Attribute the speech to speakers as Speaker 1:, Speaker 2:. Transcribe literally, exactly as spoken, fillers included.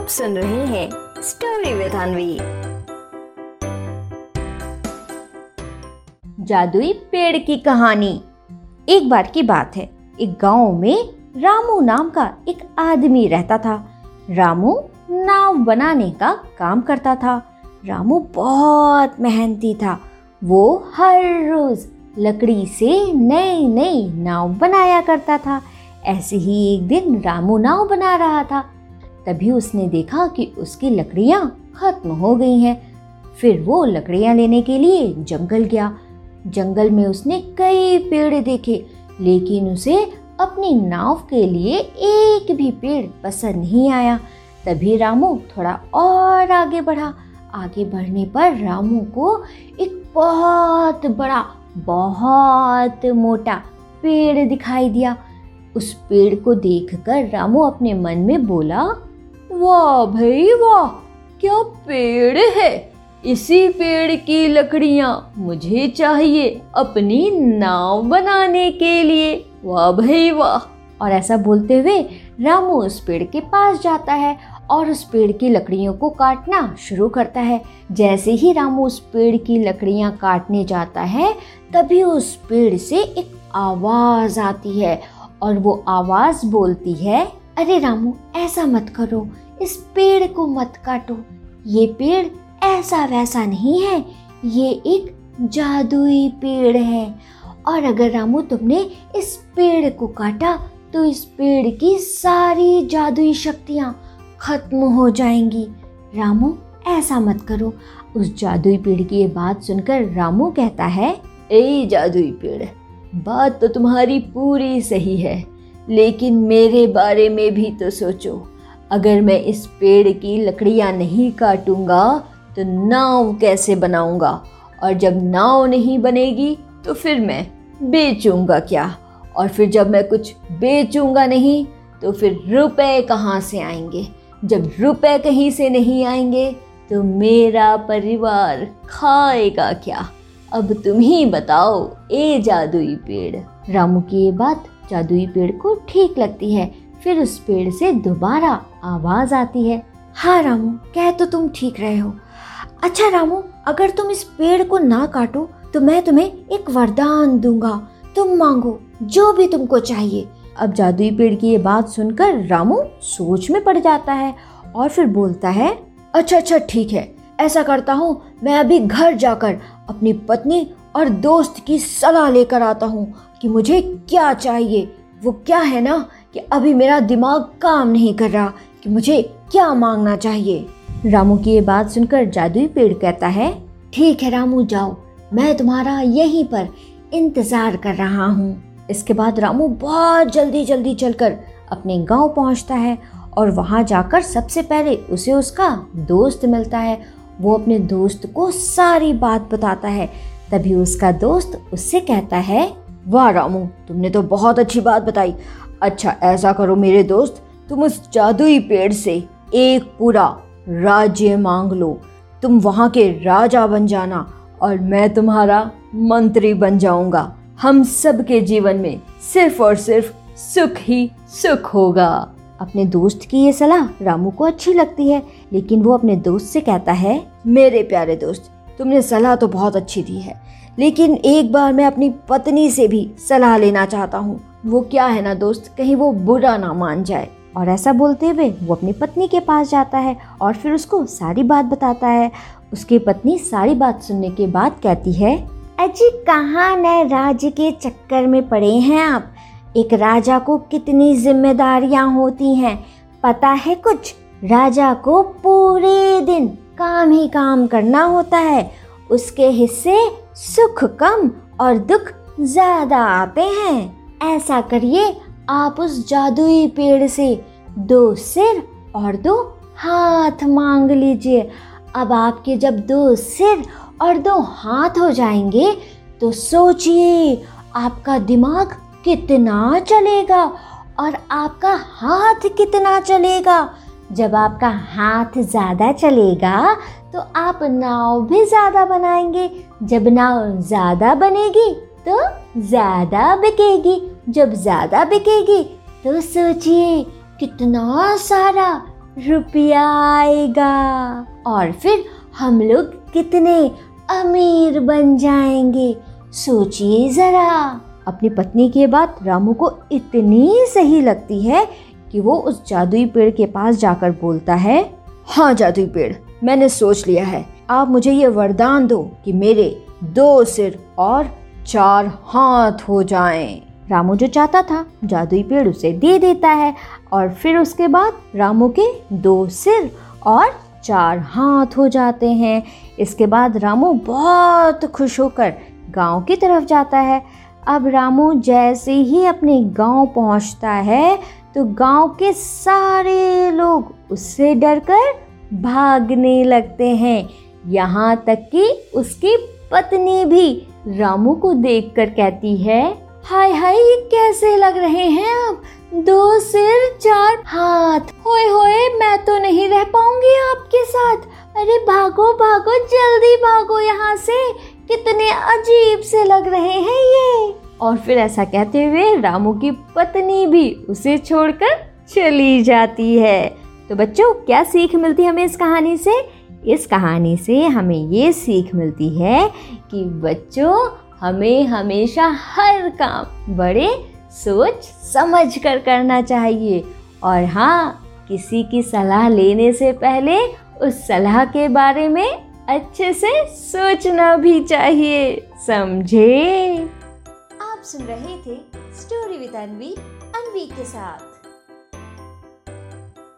Speaker 1: आप सुन रहे हैं स्टोरी विद अनवी।
Speaker 2: जादुई पेड़ की कहानी। एक बार की बात है, एक गांव में रामू नाम का एक आदमी रहता था। रामू नाव बनाने का काम करता था। रामू बहुत मेहनती था। वो हर रोज लकड़ी से नई नई नाव बनाया करता था। ऐसे ही एक दिन रामू नाव बना रहा था। तभी उसने देखा कि उसकी लकड़ियाँ खत्म हो गई हैं। फिर वो लकड़ियाँ लेने के लिए जंगल गया। जंगल में उसने कई पेड़ देखे, लेकिन उसे अपनी नाव के लिए एक भी पेड़ पसंद नहीं आया। तभी रामू थोड़ा और आगे बढ़ा। आगे बढ़ने पर रामू को एक बहुत बड़ा, बहुत मोटा पेड़ दिखाई दिया। उस पेड़ को देखकर रामू अपने मन में बोला, वाह भाई वाह, क्या पेड़ है! इसी पेड़ की लकड़ियाँ मुझे चाहिए अपनी नाव बनाने के लिए। वाह भाई वाह। और ऐसा बोलते हुए रामू उस पेड़ के पास जाता है और उस पेड़ की लकड़ियों को काटना शुरू करता है। जैसे ही रामू उस पेड़ की लकड़ियाँ काटने जाता है, तभी उस पेड़ से एक आवाज़ आती है और वो आवाज़ बोलती है, अरे रामू, ऐसा मत करो, इस पेड़ को मत काटो। ये पेड़ ऐसा वैसा नहीं है, ये एक जादुई पेड़ है। और अगर रामू तुमने इस पेड़ को काटा तो इस पेड़ की सारी जादुई शक्तियाँ खत्म हो जाएंगी। रामू, ऐसा मत करो। उस जादुई पेड़ की ये बात सुनकर रामू कहता है, ए जादुई पेड़, बात तो तुम्हारी पूरी सही है, लेकिन मेरे बारे में भी तो सोचो। अगर मैं इस पेड़ की लकड़ियाँ नहीं काटूंगा तो नाव कैसे बनाऊंगा? और जब नाव नहीं बनेगी तो फिर मैं बेचूंगा क्या? और फिर जब मैं कुछ बेचूंगा नहीं तो फिर रुपए कहाँ से आएंगे? जब रुपए कहीं से नहीं आएंगे तो मेरा परिवार खाएगा क्या? अब तुम ही बताओ ए जादुई पेड़। रामू की ये बात जादुई पेड़ को ठीक लगती है। फिर उस पेड़ से दोबारा आवाज आती है, हाँ रामू, कह तो तुम ठीक रहे हो। अच्छा रामू, अगर तुम इस पेड़ को ना काटो तो मैं तुम्हें एक वरदान दूंगा। तुम मांगो जो भी तुमको चाहिए। अब जादुई पेड़ की ये बात सुनकर रामू सोच में पड़ जाता है और फिर बोलता है, अच्छा अच्छा ठीक है, ऐसा करता हूँ, मैं अभी घर जाकर अपनी पत्नी और दोस्त की सलाह लेकर आता हूँ कि मुझे क्या चाहिए। वो क्या है ना कि अभी मेरा दिमाग काम नहीं कर रहा कि मुझे क्या मांगना चाहिए। रामू की ये बात सुनकर जादुई पेड़ कहता है, ठीक है रामू, जाओ, मैं तुम्हारा यहीं पर इंतजार कर रहा हूँ। इसके बाद रामू बहुत जल्दी जल्दी चलकर अपने गांव पहुँचता है और वहाँ जाकर सबसे पहले उसे उसका दोस्त मिलता है। वो अपने दोस्त को सारी बात बताता है। तभी उसका दोस्त उससे कहता है, वाह रामू, तुमने तो बहुत अच्छी बात बताई। अच्छा ऐसा करो मेरे दोस्त, तुम उस जादुई पेड़ से एक पूरा राज्य मांग लो। तुम वहाँ के राजा बन जाना और मैं तुम्हारा मंत्री बन जाऊंगा। हम सब के जीवन में सिर्फ और सिर्फ सुख ही सुख होगा। अपने दोस्त की ये सलाह रामू को अच्छी लगती है, लेकिन वो अपने दोस्त से कहता है, मेरे प्यारे दोस्त, तुमने सलाह तो बहुत अच्छी दी है, लेकिन एक बार मैं अपनी पत्नी से भी सलाह लेना चाहता हूँ। वो क्या है ना दोस्त, कहीं वो बुरा ना मान जाए। और ऐसा बोलते हुए वो अपनी पत्नी के पास जाता है और फिर उसको सारी बात बताता है। उसकी पत्नी सारी बात सुनने के बाद कहती है, अजी कहाँ नए राज्य के चक्कर में पड़े हैं आप? एक राजा को कितनी जिम्मेदारियां होती हैं, पता है कुछ? राजा को पूरे दिन काम ही काम करना होता है। उसके हिस्से सुख कम और दुख ज्यादा आते हैं। ऐसा करिए, आप उस जादुई पेड़ से दो सिर और दो हाथ मांग लीजिए। अब आपके जब दो सिर और दो हाथ हो जाएंगे तो सोचिए आपका दिमाग कितना चलेगा और आपका हाथ कितना चलेगा। जब आपका हाथ ज़्यादा चलेगा तो आप नाव भी ज़्यादा बनाएंगे। जब नाव ज़्यादा बनेगी तो ज़्यादा बिकेगी। जब ज़्यादा बिकेगी तो सोचिए कितना सारा रुपया आएगा और फिर हम लोग कितने अमीर बन जाएंगे। सोचिए जरा। अपनी पत्नी की बात रामू को इतनी सही लगती है कि वो उस जादुई पेड़ के पास जाकर बोलता है, हाँ जादुई पेड़, मैंने सोच लिया है। आप मुझे ये वरदान दो कि मेरे दो सिर और चार हाथ हो जाएं। रामू जो चाहता था जादुई पेड़ उसे दे देता है और फिर उसके बाद रामू के दो सिर और चार हाथ हो जाते हैं। इसके बाद रामू बहुत खुश होकर गांव की तरफ जाता है। अब रामू जैसे ही अपने गांव पहुंचता है तो गांव के सारे लोग उससे डरकर भागने लगते हैं। यहाँ तक कि उसकी पत्नी भी रामू को देखकर कहती है, हाय हाय, ये कैसे लग रहे हैं आप, दो सिर चार हाथ, होए होए, मैं तो नहीं रह पाऊंगी आपके साथ। अरे भागो भागो, जल्दी भागो यहाँ से, कितने अजीब से लग रहे हैं ये। और फिर ऐसा कहते हुए रामू की पत्नी भी उसे छोड़कर चली जाती है। तो बच्चों, क्या सीख मिलती है हमें इस कहानी से? इस कहानी से हमें ये सीख मिलती है कि बच्चों, हमें हमेशा हर काम बड़े सोच समझ कर करना चाहिए। और हाँ, किसी की सलाह लेने से पहले उस सलाह के बारे में अच्छे से सोचना भी चाहिए। समझे?
Speaker 1: आप सुन रहे थे स्टोरी विद अनवी, अनवी के साथ।